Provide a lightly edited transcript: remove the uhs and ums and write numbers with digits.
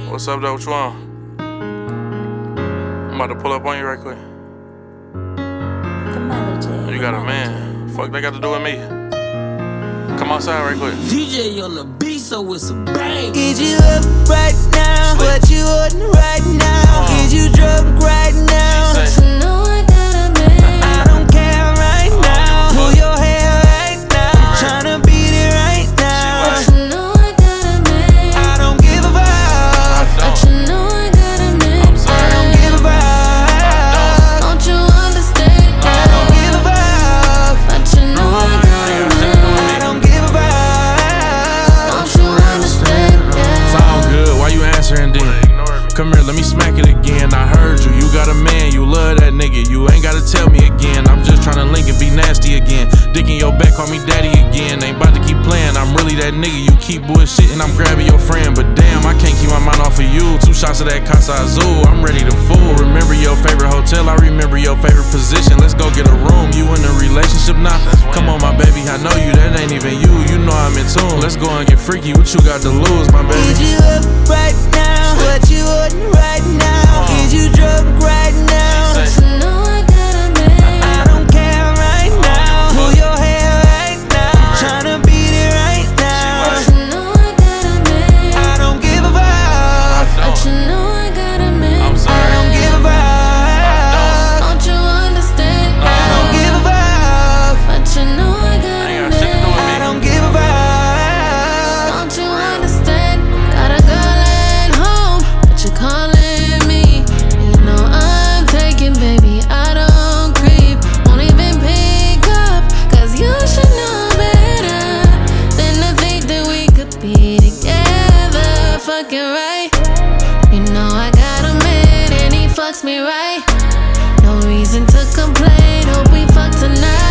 What's up though? What you want? I'm about to pull up on you right quick. You got a man. Fuck they got to do with me. Come outside right quick. DJ on the beat, so it's a bang. Get you up right now. What you ordering right now? Get you drunk right now. You know I got a man. I don't care right now. Pull your hair right now. Tryna beat it right now. You know I got a man. I don't give a fuck. But you know I got a man. I don't give a fuck. Don't you understand? I don't give a fuck. But you know I got a man. I don't give a fuck. Don't you understand? Sound good, why you answering then? Come here, let me smack it again. I heard you, you got a man, you love that nigga. You ain't gotta tell me again. I'm just tryna link and be nasty again. Dick in your back, call me daddy again. Ain't about to keep playing, I'm really that nigga. You keep bullshitting, I'm grabbing your friend. But damn, I can't keep my mind off of you. 2 shots of that Casa Azul, I'm ready to fool. Remember your favorite hotel, I remember your favorite position. Let's go get a room, you in a relationship now? Come on my baby, I know you, that ain't even you. You know I'm in tune. Let's go and get freaky, what you got to lose, my baby? Get you up right now. What you ordering right now? Get you drunk right now. You know I got a man. I don't care right now. Pull your hair right now. Tryna beat it right now. You know I got a man. I don't give a fuck. But you know I got a man. I don't give a fuck. Don't you understand? I don't give a fuck. But you know I got a man. I don't give a fuck. Don't you understand? Got a girl at home, but you're calling me. You know I'm taking, baby, I don't creep. Won't even pick up, cause you should know better than to think that we could be together. Fucking right. You know I got a man and he fucks me right. No reason to complain, hope we fuck tonight.